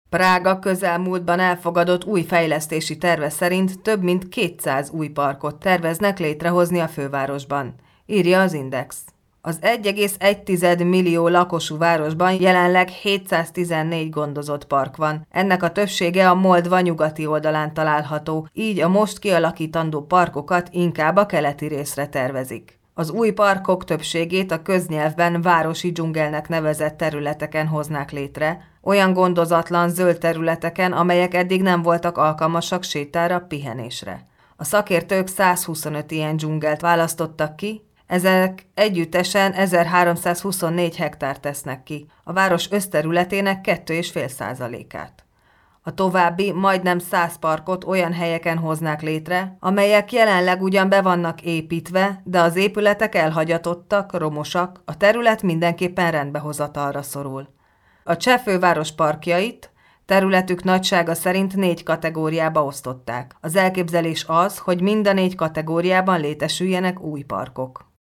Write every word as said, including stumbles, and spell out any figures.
Prága közelmúltban elfogadott új fejlesztési terve szerint több mint kétszáz új parkot terveznek létrehozni a fővárosban, írja az Index. Az egy egész egy millió lakosú városban jelenleg hétszáztizennégy gondozott park van. Ennek a többsége a Moldva nyugati oldalán található, így a most kialakítandó parkokat inkább a keleti részre tervezik. Az új parkok többségét a köznyelvben városi dzsungelnek nevezett területeken hoznák létre, olyan gondozatlan zöld területeken, amelyek eddig nem voltak alkalmasak sétára, pihenésre. A szakértők százhuszonöt ilyen dzsungelt választottak ki, ezek együttesen ezerháromszázhuszonnégy hektár tesznek ki, a város összterületének kettő egész öt százalékát. A további majdnem száz parkot olyan helyeken hoznák létre, amelyek jelenleg ugyan be vannak építve, de az épületek elhagyatottak, romosak, a terület mindenképpen rendbehozatalra szorul. A cseh főváros parkjait területük nagysága szerint négy kategóriába osztották. Az elképzelés az, hogy mind a négy kategóriában létesüljenek új parkok.